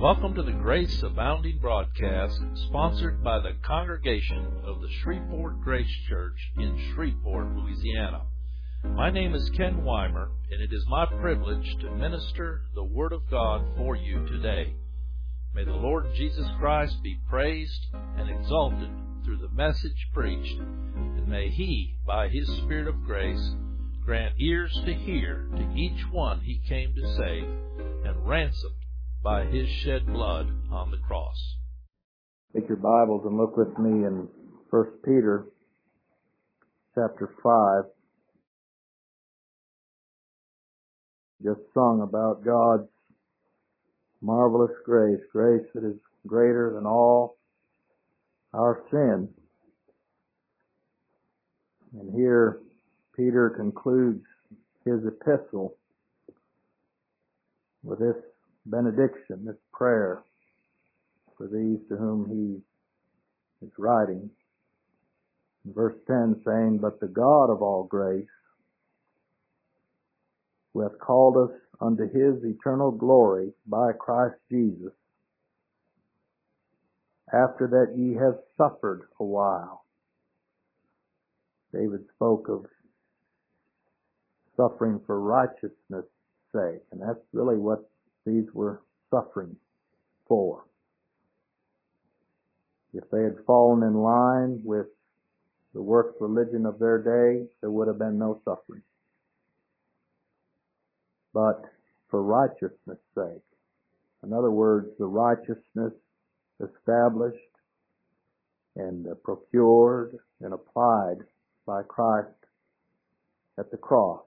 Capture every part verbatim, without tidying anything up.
Welcome to the Grace Abounding broadcast, sponsored by the congregation of the Shreveport Grace Church in Shreveport, Louisiana. My name is Ken Weimer, and it is my privilege to minister the Word of God for you today. May the Lord Jesus Christ be praised and exalted through the message preached, and may He, by His Spirit of grace, grant ears to hear to each one He came to save, and ransomed by His shed blood on the cross. Take your Bibles and look with me in First Peter chapter five. Just sung about God's marvelous grace, grace that is greater than all our sin. And here Peter concludes his epistle with this benediction, this prayer for these to whom he is writing. In verse ten saying, "But the God of all grace, who hath called us unto His eternal glory by Christ Jesus, after that ye have suffered a while." David spoke of suffering for righteousness' sake, and that's really what these were suffering for. If they had fallen in line with the works religion of their day, there would have been no suffering. But for righteousness' sake, in other words, the righteousness established and uh, procured and applied by Christ at the cross,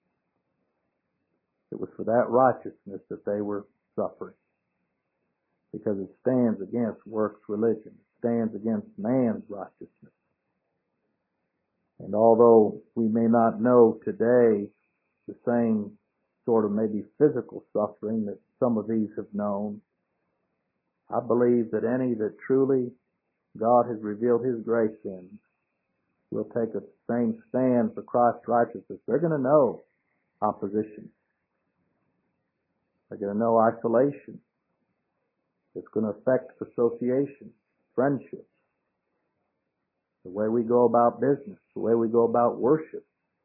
it was for that righteousness that they were suffering, because it stands against works religion. It stands against man's righteousness. And although we may not know today the same sort of maybe physical suffering that some of these have known, I believe that any that truly God has revealed His grace in will take the same stand for Christ's righteousness. They're going to know opposition. They're going to know isolation. It's going to affect association, friendships, the way we go about business, the way we go about worship.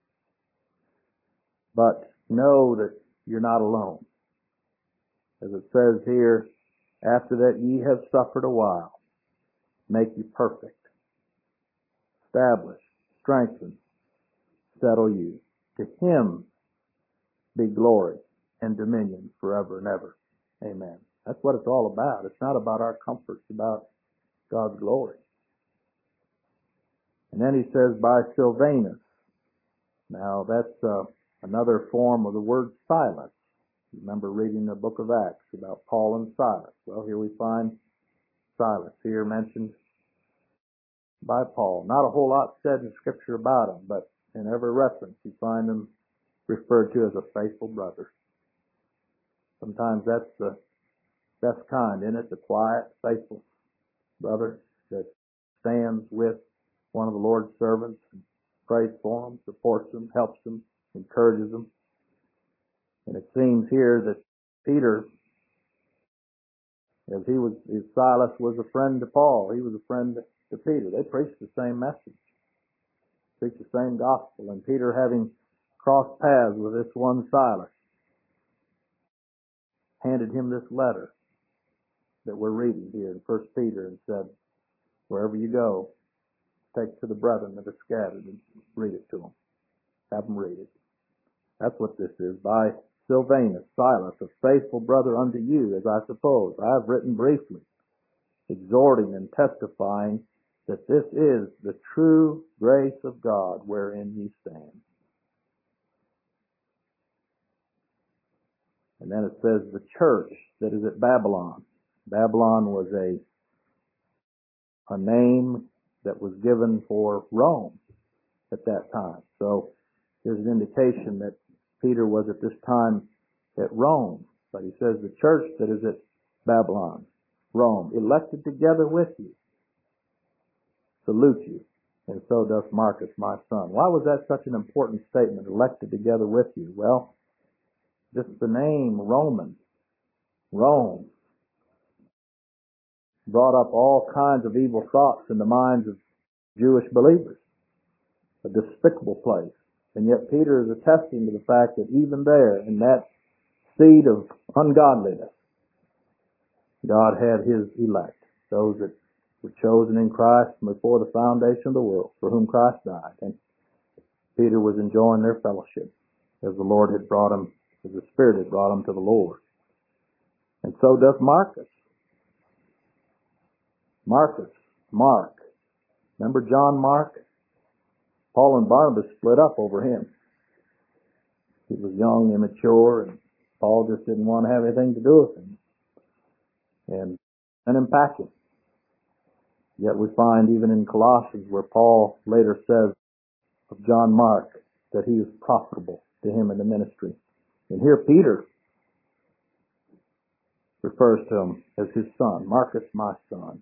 But know that you're not alone. As it says here, after that ye have suffered a while, make you perfect, establish, strengthen, settle you. To Him be glory and dominion forever and ever. Amen. That's what it's all about. It's not about our comfort. It's about God's glory. And then he says, by Silvanus. Now that's uh, another form of the word Silas. You remember reading the book of Acts about Paul and Silas. Well, here we find Silas here mentioned by Paul. Not a whole lot said in Scripture about him, but in every reference you find him referred to as a faithful brother. Sometimes that's the best kind, isn't it? The quiet, faithful brother that stands with one of the Lord's servants and prays for them, supports them, helps them, encourages them. And it seems here that Peter, as he was, as Silas was a friend to Paul, he was a friend to Peter. They preached the same message, preached the same gospel. And Peter, having crossed paths with this one Silas, handed him this letter that we're reading here in First Peter and said, wherever you go, take it to the brethren that are scattered and read it to them. Have them read it. That's what this is. By Silvanus, Silas, a faithful brother unto you, as I suppose, I have written briefly, exhorting and testifying that this is the true grace of God wherein ye stand. And then it says the church that is at Babylon. Babylon was a, a name that was given for Rome at that time. So there's an indication that Peter was at this time at Rome. But he says the church that is at Babylon, Rome, elected together with you, salute you, and so doth Marcus my son. Why was that such an important statement, elected together with you? Well, just the name Roman, Rome, brought up all kinds of evil thoughts in the minds of Jewish believers. A despicable place. And yet Peter is attesting to the fact that even there, in that seed of ungodliness, God had His elect, those that were chosen in Christ before the foundation of the world, for whom Christ died. And Peter was enjoying their fellowship as the Lord had brought him, as the Spirit had brought him to the Lord. And so does Marcus. Marcus, Mark. Remember John Mark? Paul and Barnabas split up over him. He was young, immature, and Paul just didn't want to have anything to do with him. And sent him packing. Yet we find even in Colossians where Paul later says of John Mark that he was profitable to him in the ministry. And here Peter refers to him as his son, Marcus, my son.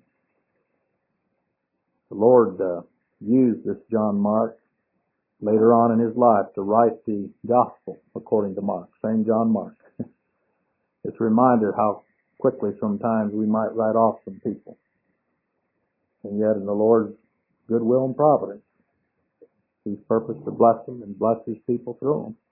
The Lord uh, used this John Mark later on in his life to write the gospel according to Mark, same John Mark. It's a reminder how quickly sometimes we might write off some people. And yet in the Lord's goodwill and providence, He's purposed to bless them and bless His people through them.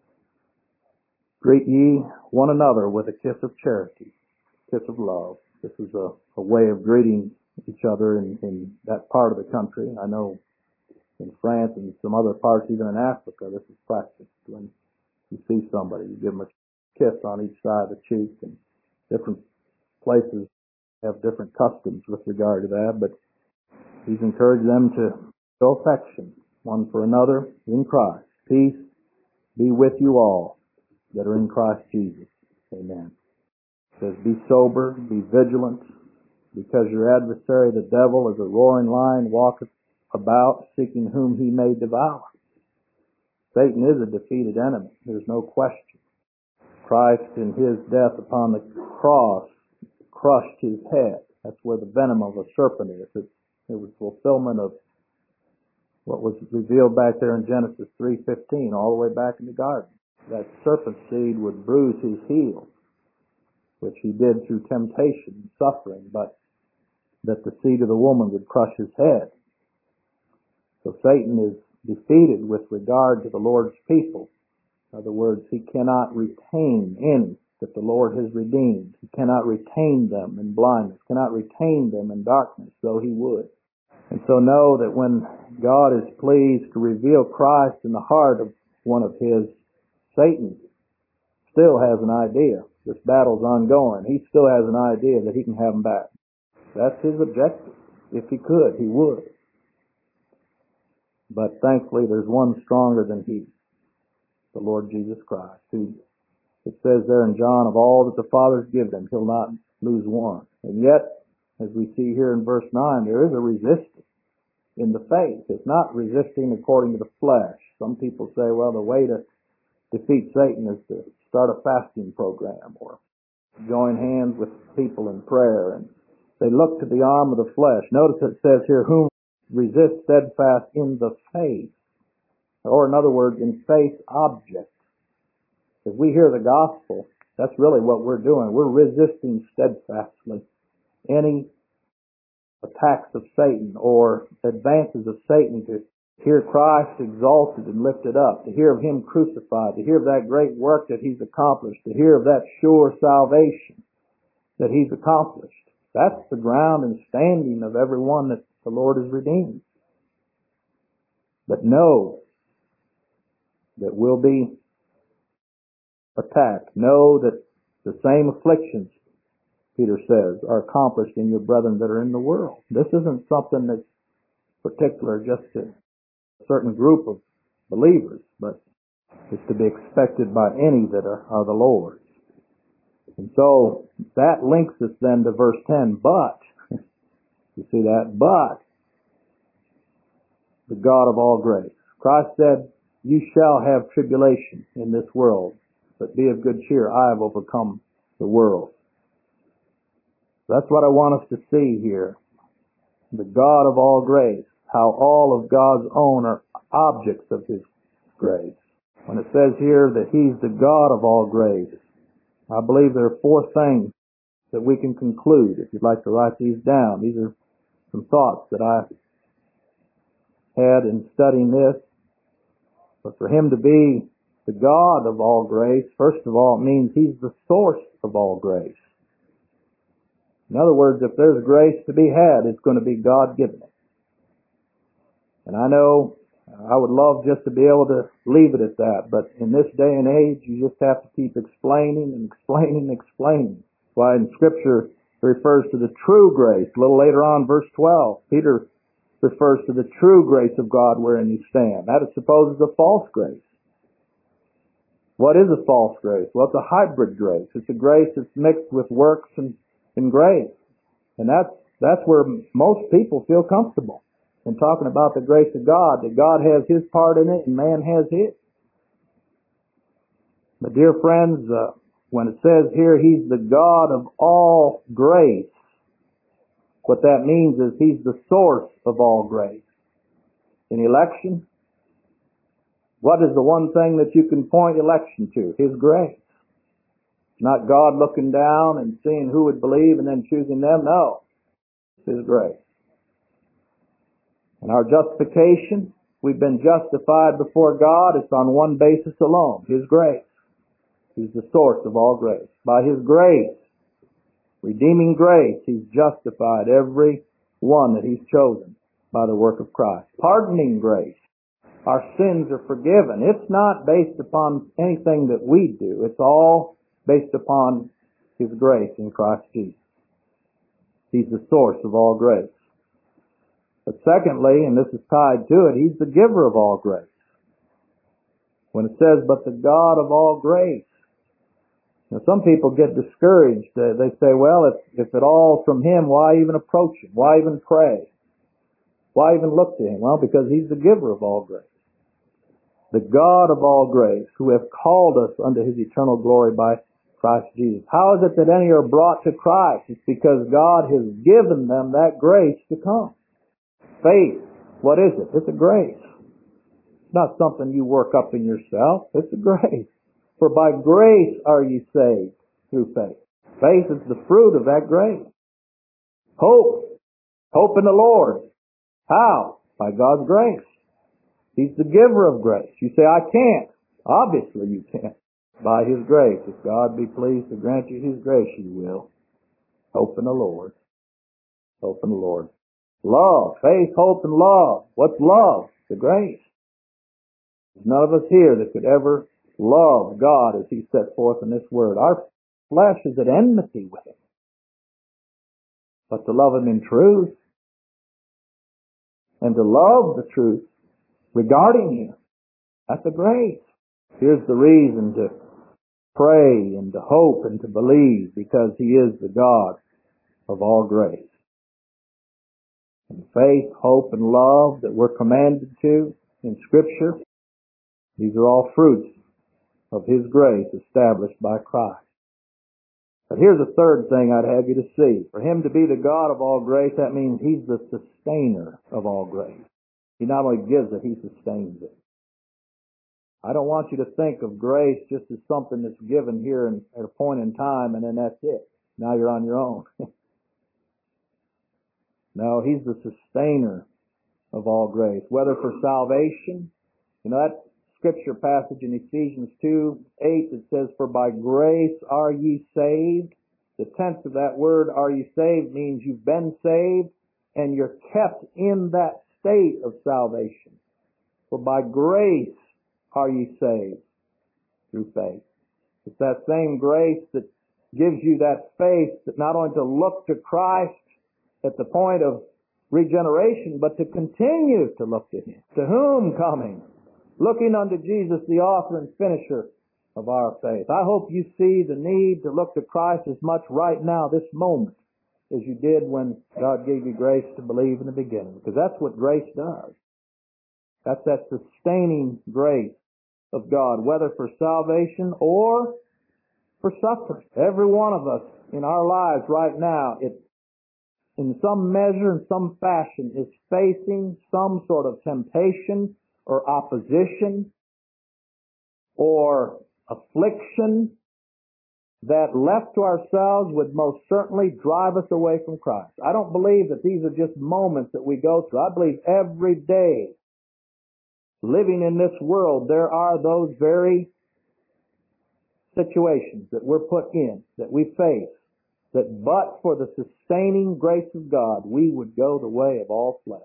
Greet ye one another with a kiss of charity, kiss of love. This is a, a way of greeting each other in, in that part of the country. I know in France and some other parts, even in Africa, this is practiced. When you see somebody, you give them a kiss on each side of the cheek, and different places have different customs with regard to that, but He's encouraged them to show affection one for another in Christ. Peace be with you all that are in Christ Jesus. Amen. It says, be sober, be vigilant, because your adversary the devil as a roaring lion walketh about, seeking whom he may devour. Satan is a defeated enemy. There's no question. Christ in His death upon the cross crushed his head. That's where the venom of a serpent is. It, it was fulfillment of what was revealed back there in Genesis three fifteen, all the way back in the garden. That serpent seed would bruise his heel, which he did through temptation and suffering, but that the seed of the woman would crush his head. So Satan is defeated with regard to the Lord's people. In other words, he cannot retain any that the Lord has redeemed. He cannot retain them in blindness, cannot retain them in darkness, though he would. And so know that when God is pleased to reveal Christ in the heart of one of His, Satan still has an idea. This battle's ongoing. He still has an idea that he can have them back. That's his objective. If he could, he would. But thankfully, there's one stronger than he, the Lord Jesus Christ, who, it says there in John, of all that the Father's given him, He'll not lose one. And yet, as we see here in verse nine, there is a resistance in the faith. It's not resisting according to the flesh. Some people say, well, the way to defeat Satan is to start a fasting program or join hands with people in prayer. And they look to the arm of the flesh. Notice it says here, whom resist steadfast in the faith. Or in other words, in faith object. If we hear the gospel, that's really what we're doing. We're resisting steadfastly any attacks of Satan or advances of Satan to hear Christ exalted and lifted up, to hear of Him crucified, to hear of that great work that He's accomplished, to hear of that sure salvation that He's accomplished. That's the ground and standing of everyone that the Lord has redeemed. But know that we'll be attacked. Know that the same afflictions, Peter says, are accomplished in your brethren that are in the world. This isn't something that's particular just to a certain group of believers, but it's to be expected by any that are, are the Lord's. And so that links us then to verse ten, but, you see that, but the God of all grace. Christ said, you shall have tribulation in this world, but be of good cheer, I have overcome the world. That's what I want us to see here. The God of all grace, how all of God's own are objects of His grace. When it says here that He's the God of all grace, I believe there are four things that we can conclude. If you'd like to write these down, these are some thoughts that I had in studying this. But for Him to be the God of all grace, first of all, it means He's the source of all grace. In other words, if there's grace to be had, it's going to be God-given. And I know I would love just to be able to leave it at that, but in this day and age, you just have to keep explaining and explaining and explaining. That's why in Scripture it refers to the true grace. A little later on, verse twelve, Peter refers to the true grace of God wherein you stand. That is supposes a false grace. What is a false grace? Well, it's a hybrid grace. It's a grace that's mixed with works and, and grace. And that's, that's where most people feel comfortable in talking about the grace of God, that God has His part in it and man has his. But dear friends, uh, when it says here He's the God of all grace, what that means is He's the source of all grace. In election, what is the one thing that you can point election to? His grace. Not God looking down and seeing who would believe and then choosing them. No. It's His grace. And our justification, we've been justified before God. It's on one basis alone. His grace. He's the source of all grace. By His grace, redeeming grace, He's justified every one that He's chosen by the work of Christ. Pardoning grace. Our sins are forgiven. It's not based upon anything that we do. It's all based upon His grace in Christ Jesus. He's the source of all grace. But secondly, and this is tied to it, He's the giver of all grace. When it says, but the God of all grace. Now, some people get discouraged. Uh, they say, well, if, if it all from Him, why even approach Him? Why even pray? Why even look to Him? Well, because He's the giver of all grace. The God of all grace, who hath called us unto His eternal glory by Christ Jesus. How is it that any are brought to Christ? It's because God has given them that grace to come. Faith, what is it? It's a grace. It's not something you work up in yourself. It's a grace. For by grace are ye saved through faith. Faith is the fruit of that grace. Hope. Hope in the Lord. How? By God's grace. He's the giver of grace. You say, I can't. Obviously you can't. By His grace. If God be pleased to grant you His grace, you will. Hope in the Lord. Hope in the Lord. Love. Faith, hope, and love. What's love? The grace. There's none of us here that could ever love God as He set forth in this Word. Our flesh is at enmity with Him. But to love Him in truth, and to love the truth regarding Him, that's a grace. Here's the reason to pray and to hope and to believe, because He is the God of all grace. And faith, hope, and love that we're commanded to in Scripture, these are all fruits of His grace established by Christ. But here's a third thing I'd have you to see. For Him to be the God of all grace, that means He's the sustainer of all grace. He not only gives it, He sustains it. I don't want you to think of grace just as something that's given here in, at a point in time and then that's it. Now you're on your own. No, He's the sustainer of all grace. Whether for salvation, you know that Scripture passage in Ephesians two eight that says, for by grace are ye saved. The tense of that word, are ye saved, means you've been saved and you're kept in that state of salvation. For by grace are ye saved through faith. It's that same grace that gives you that faith that not only to look to Christ at the point of regeneration, but to continue to look to Him. To whom coming? Looking unto Jesus, the author and finisher of our faith. I hope you see the need to look to Christ as much right now, this moment, as you did when God gave you grace to believe in the beginning. Because that's what grace does. That's that sustaining grace of God, whether for salvation or for suffering. Every one of us in our lives right now, it, in some measure, in some fashion, is facing some sort of temptation or opposition or affliction that left to ourselves would most certainly drive us away from Christ. I don't believe that these are just moments that we go through. I believe every day, living in this world, there are those very situations that we're put in, that we face, that but for the sustaining grace of God, we would go the way of all flesh.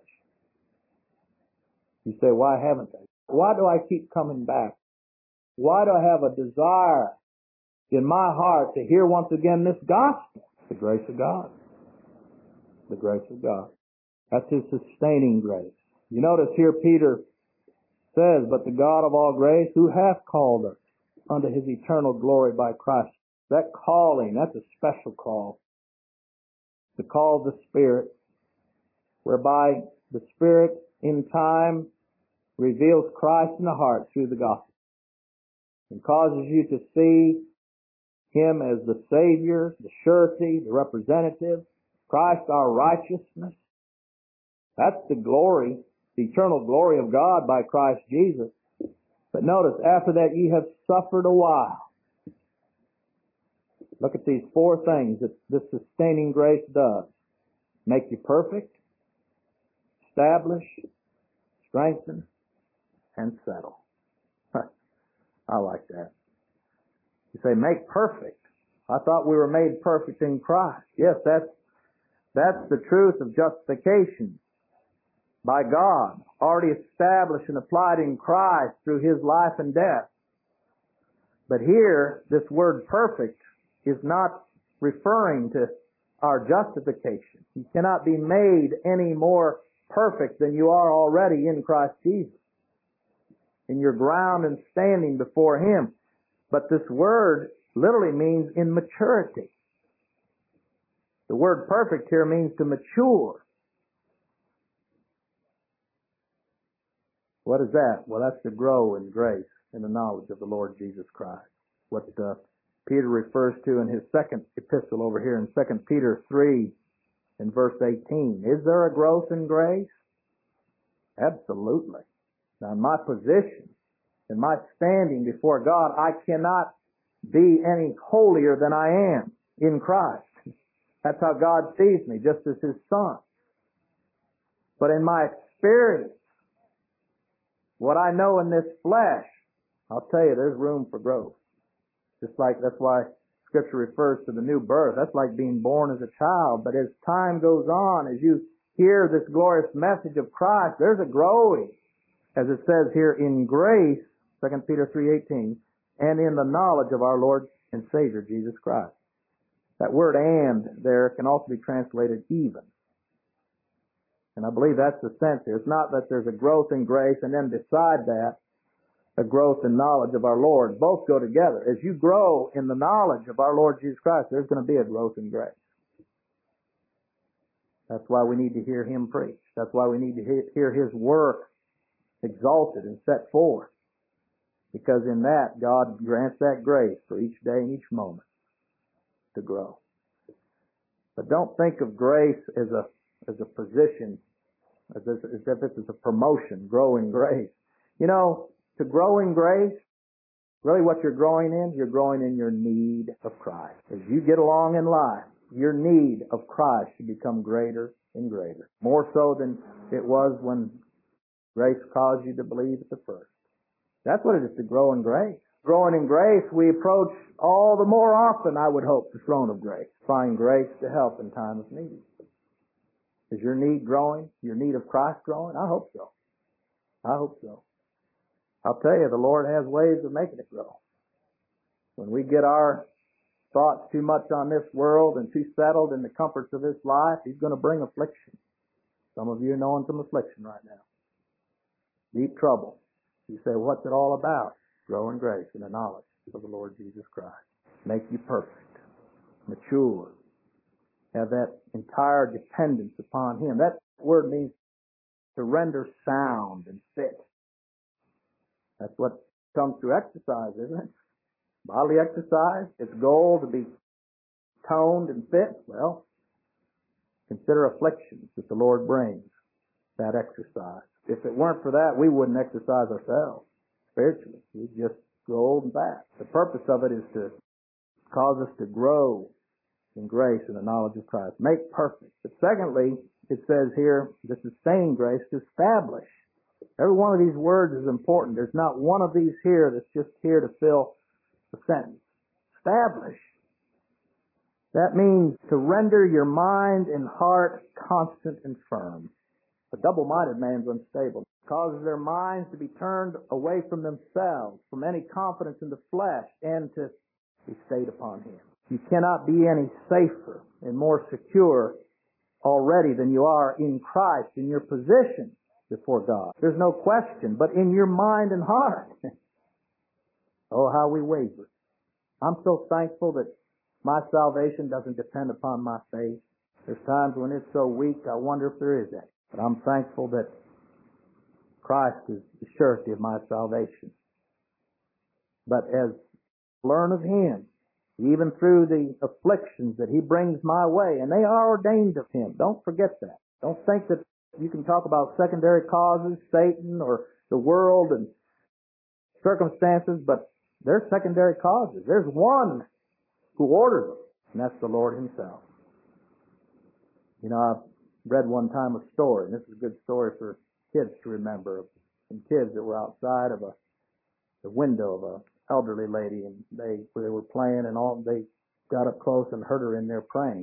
You say, why haven't I? Why do I keep coming back? Why do I have a desire in my heart to hear once again this gospel? The grace of God. The grace of God. That's His sustaining grace. You notice here Peter says, but the God of all grace, who hath called us unto His eternal glory by Christ. That calling, that's a special call. The call of the Spirit, whereby the Spirit in time reveals Christ in the heart through the gospel and causes you to see Him as the Savior, the surety, the representative, Christ our righteousness. That's the glory, the eternal glory of God by Christ Jesus. But notice, after that ye have suffered a while. Look at these four things that this sustaining grace does. Make you perfect, establish, strengthen, and settle. I like that. You say, make perfect. I thought we were made perfect in Christ. Yes, that's, that's the truth of justification by God, already established and applied in Christ through His life and death. But here, this word perfect is not referring to our justification. You cannot be made any more perfect than you are already in Christ Jesus, in your ground and standing before Him. But this word literally means in maturity. The word perfect here means to mature. What is that? Well, that's to grow in grace and the knowledge of the Lord Jesus Christ. What uh, Peter refers to in his second epistle over here in Second Peter three in verse eighteen. Is there a growth in grace? Absolutely. Now, in my position, in my standing before God, I cannot be any holier than I am in Christ. That's how God sees me, just as His Son. But in my experience, what I know in this flesh, I'll tell you, there's room for growth. Just like that's why Scripture refers to the new birth. That's like being born as a child. But as time goes on, as you hear this glorious message of Christ, there's a growing. As it says here, in grace, Second Peter three eighteen, and in the knowledge of our Lord and Savior, Jesus Christ. That word and there can also be translated even. And I believe that's the sense here. It's not that there's a growth in grace and then beside that, a growth in knowledge of our Lord. Both go together. As you grow in the knowledge of our Lord Jesus Christ, there's going to be a growth in grace. That's why we need to hear Him preach. That's why we need to hear His work exalted and set forth. Because in that, God grants that grace for each day and each moment to grow. But don't think of grace as a as a position, as if, as if it's a promotion, grow in grace. You know, to grow in grace, really what you're growing in, you're growing in your need of Christ. As you get along in life, your need of Christ should become greater and greater. More so than it was when grace caused you to believe at the first. That's what it is to grow in grace. Growing in grace, we approach all the more often, I would hope, the throne of grace. Find grace to help in time of need. Is your need growing? Your need of Christ growing? I hope so. I hope so. I'll tell you, the Lord has ways of making it grow. When we get our thoughts too much on this world and too settled in the comforts of this life, He's going to bring affliction. Some of you are knowing some affliction right now. Deep trouble. You say, what's it all about? Grow in grace and the knowledge of the Lord Jesus Christ. Make you perfect, mature, have that entire dependence upon Him. That word means to render sound and fit. That's what comes through exercise, isn't it? Bodily exercise, its goal to be toned and fit. Well, consider afflictions that the Lord brings, that exercise. If it weren't for that, we wouldn't exercise ourselves spiritually. We'd just grow old and fat. The purpose of it is to Cause us to grow in grace and the knowledge of Christ. Make perfect. But secondly, it says here, the sustaining grace to establish. Every one of these words is important. There's not one of these here that's just here to fill the sentence. Establish. That means to render your mind and heart constant and firm. A double-minded man is unstable. It causes their minds to be turned away from themselves, from any confidence in the flesh, and to be stayed upon Him. You cannot be any safer and more secure already than you are in Christ, in your position before God. There's no question, but in your mind and heart. Oh, how we waver. I'm so thankful that my salvation doesn't depend upon my faith. There's times when it's so weak, I wonder if there is any. But I'm thankful that Christ is the surety of my salvation. But as I learn of Him, even through the afflictions that He brings my way, and they are ordained of Him. Don't forget that. Don't think that you can talk about secondary causes, Satan or the world and circumstances, but they're secondary causes. There's one who orders them, and that's the Lord Himself. You know, I read one time a story, and this is a good story for kids to remember, of some kids that were outside of a the window of a elderly lady, and they they were playing, and all they got up close and heard her in there praying.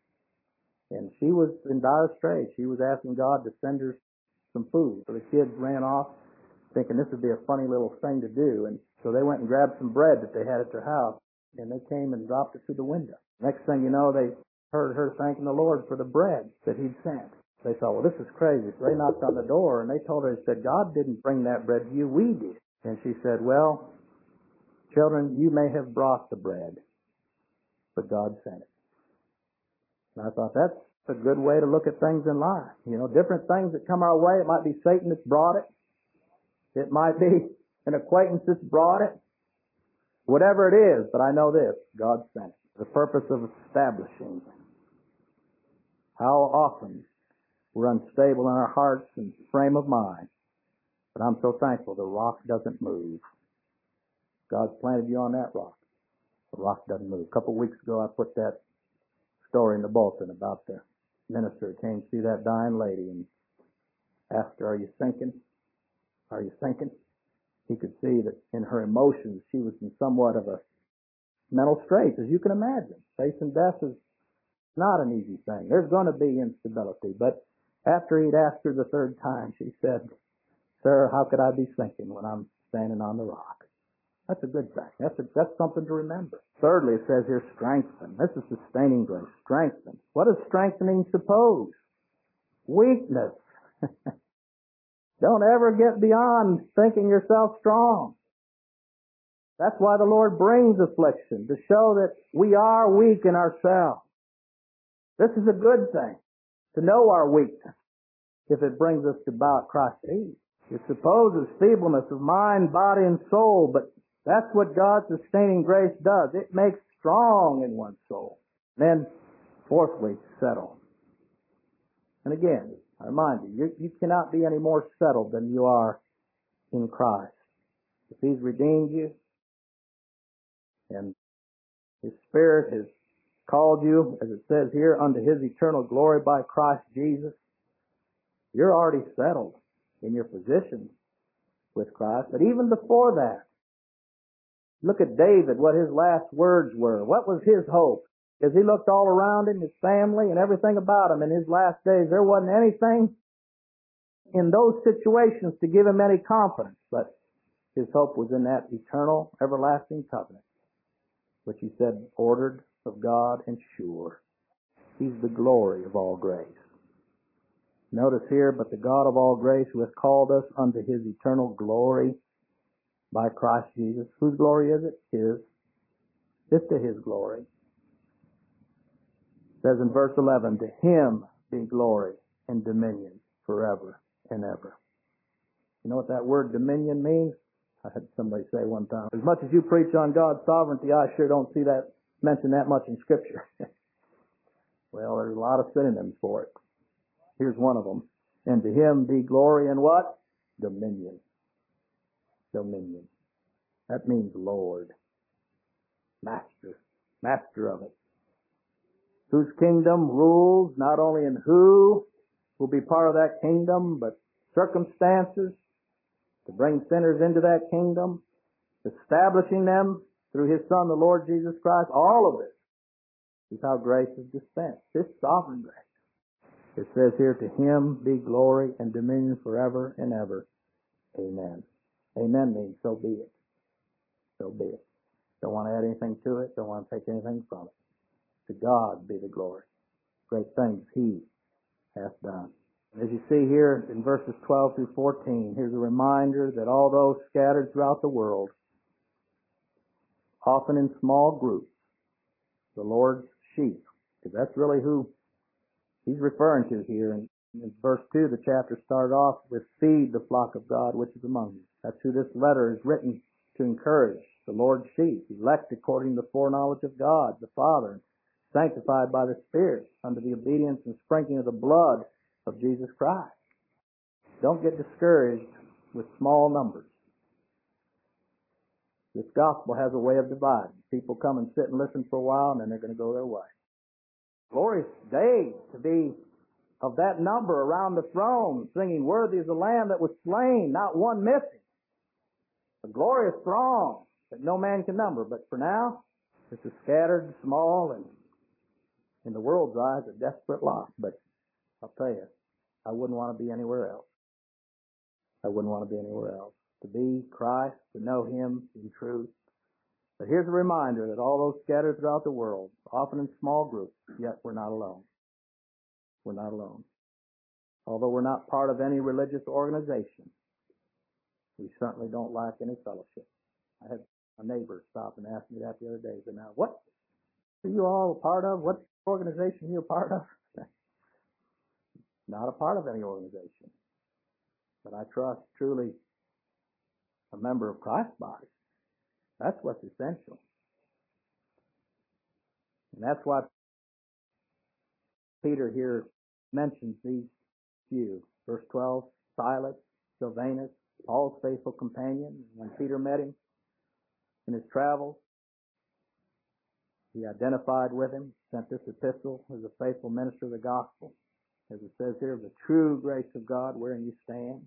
And she was in dire straits. She was asking God to send her some food. So the kids ran off thinking this would be a funny little thing to do. And so they went and grabbed some bread that they had at their house, and they came and dropped it through the window. Next thing you know, they heard her thanking the Lord for the bread that He'd sent. They thought, well, this is crazy. So they knocked on the door, and they told her, they said, God didn't bring that bread to you, we did. And she said, well, children, you may have brought the bread, but God sent it. And I thought, that's a good way to look at things in life. You know, different things that come our way. It might be Satan that's brought it. It might be an acquaintance that's brought it. Whatever it is, but I know this, God sent it. The purpose of establishing. How often we're unstable in our hearts and frame of mind. But I'm so thankful the rock doesn't move. God's planted you on that rock. The rock doesn't move. A couple of weeks ago, I put that story in the bulletin about the minister who came to see that dying lady and asked her, are you thinking? Are you thinking? He could see that in her emotions, she was in somewhat of a mental strait, as you can imagine. Facing death is not an easy thing. There's going to be instability. But after he'd asked her the third time, she said, sir, how could I be thinking when I'm standing on the rock? That's a good thing. That's, a, that's something to remember. Thirdly, it says here, strengthen. This is sustaining grace. Strengthen. What does strengthening suppose? Weakness. Don't ever get beyond thinking yourself strong. That's why the Lord brings affliction, to show that we are weak in ourselves. This is a good thing, to know our weakness, if it brings us to bow at Christ's feet. It supposes feebleness of mind, body, and soul, but that's what God's sustaining grace does. It makes strong in one's soul. Then, fourthly, settle. And again, I remind you, you, you cannot be any more settled than you are in Christ. If He's redeemed you, and His Spirit has called you, as it says here, unto His eternal glory by Christ Jesus, you're already settled in your position with Christ. But even before that, look at David, what his last words were. What was his hope? As he looked all around him, his family and everything about him in his last days, there wasn't anything in those situations to give him any confidence. But his hope was in that eternal, everlasting covenant, which he said, ordered of God and sure. He's the glory of all grace. Notice here, but the God of all grace who has called us unto His eternal glory by Christ Jesus. Whose glory is it? His. It's to His glory. It says in verse eleven, to Him be glory and dominion forever and ever. You know what that word dominion means? I had somebody say one time, as much as you preach on God's sovereignty, I sure don't see that mentioned that much in Scripture. Well, there's a lot of synonyms for it. Here's one of them. And to Him be glory and what? Dominion. Dominion. That means Lord, Master, master of it, whose kingdom rules not only in who will be part of that kingdom, but circumstances to bring sinners into that kingdom, establishing them through His Son, the Lord Jesus Christ. All of this is how grace is dispensed. This sovereign grace. It says here, to Him be glory and dominion forever and ever. Amen. Amen means so be it. So be it. Don't want to add anything to it. Don't want to take anything from it. To God be the glory. Great things He hath done. As you see here in verses twelve through fourteen, here's a reminder that all those scattered throughout the world, often in small groups, the Lord's sheep, because that's really who He's referring to here. And in verse two, the chapter started off with, feed the flock of God which is among you. That's who this letter is written to encourage, the Lord's sheep, elect according to the foreknowledge of God, the Father, sanctified by the Spirit, under the obedience and sprinkling of the blood of Jesus Christ. Don't get discouraged with small numbers. This gospel has a way of dividing. People come and sit and listen for a while, and then they're going to go their way. Glorious day to be of that number around the throne, singing, worthy is the Lamb that was slain, not one missing. A glorious throng that no man can number. But for now, it's a scattered, small, and in the world's eyes, a desperate lot. But I'll tell you, I wouldn't want to be anywhere else. I wouldn't want to be anywhere else. To be Christ, to know Him in truth. But here's a reminder that all those scattered throughout the world, often in small groups, yet we're not alone. We're not alone. Although we're not part of any religious organization, we certainly don't lack any fellowship. I had a neighbor stop and ask me that the other day. He said, now, what are you all a part of? What organization are you a part of? Not a part of any organization. But I trust truly a member of Christ's body. That's what's essential. And that's why Peter here mentions these few. Verse twelve, Silas, Silvanus, Paul's faithful companion. When Peter met him in his travels, he identified with him, sent this epistle as a faithful minister of the gospel. As it says here, the true grace of God wherein you stand.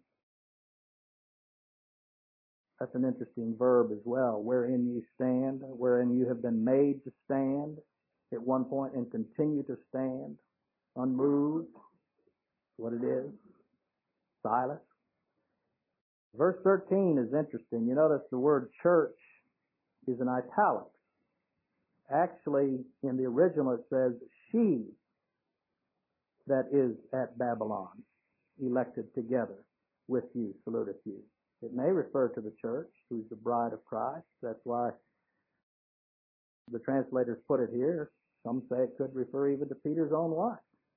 That's an interesting verb as well. Wherein you stand, wherein you have been made to stand at one point and continue to stand, unmoved. What it is. Silas. Verse thirteen is interesting. You notice the word church is in italics. Actually, in the original it says, she that is at Babylon, elected together with you, saluteth you. It may refer to the church, who's the bride of Christ. That's why the translators put it here. Some say it could refer even to Peter's own wife.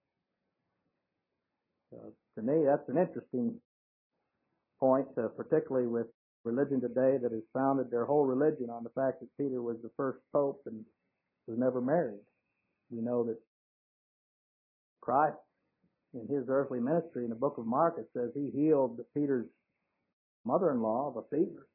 So, to me, that's an interesting point, uh, particularly with religion today that has founded their whole religion on the fact that Peter was the first pope and was never married. We know that Christ, in His earthly ministry, in the book of Mark, it says He healed Peter's mother-in-law of a fever.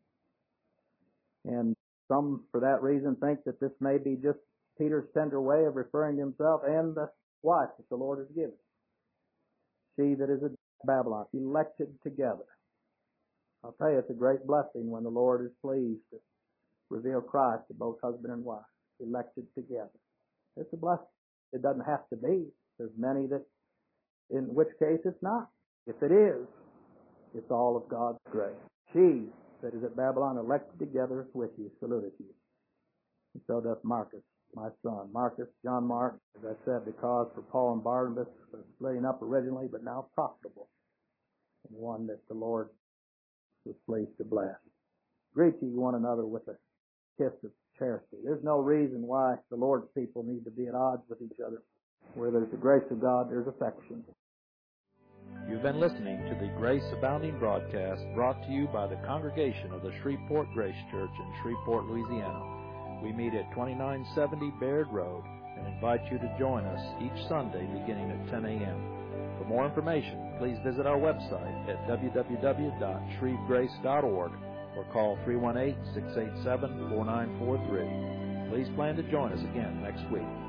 And some, for that reason, think that this may be just Peter's tender way of referring to himself and the wife that the Lord has given. She that is at Babylon, elected together. I'll tell you, it's a great blessing when the Lord is pleased to reveal Christ to both husband and wife, elected together. It's a blessing. It doesn't have to be. There's many that, in which case it's not. If it is, it's all of God's grace. She that is at Babylon, elected together with you, saluteth you. And so doth Marcus, my son. Marcus, John Mark, as I said, because for Paul and Barnabas was splitting up originally, but now profitable. And one that the Lord was pleased to bless. Greet ye one another with a kiss of charity. There's no reason why the Lord's people need to be at odds with each other. Where there's the grace of God, there's affection. You've been listening to the Grace Abounding broadcast brought to you by the congregation of the Shreveport Grace Church in Shreveport, Louisiana. We meet at twenty-nine seventy Baird Road and invite you to join us each Sunday beginning at ten a.m. For more information, please visit our website at w w w dot shreve grace dot org or call three one eight, six eight seven, four nine four three. Please plan to join us again next week.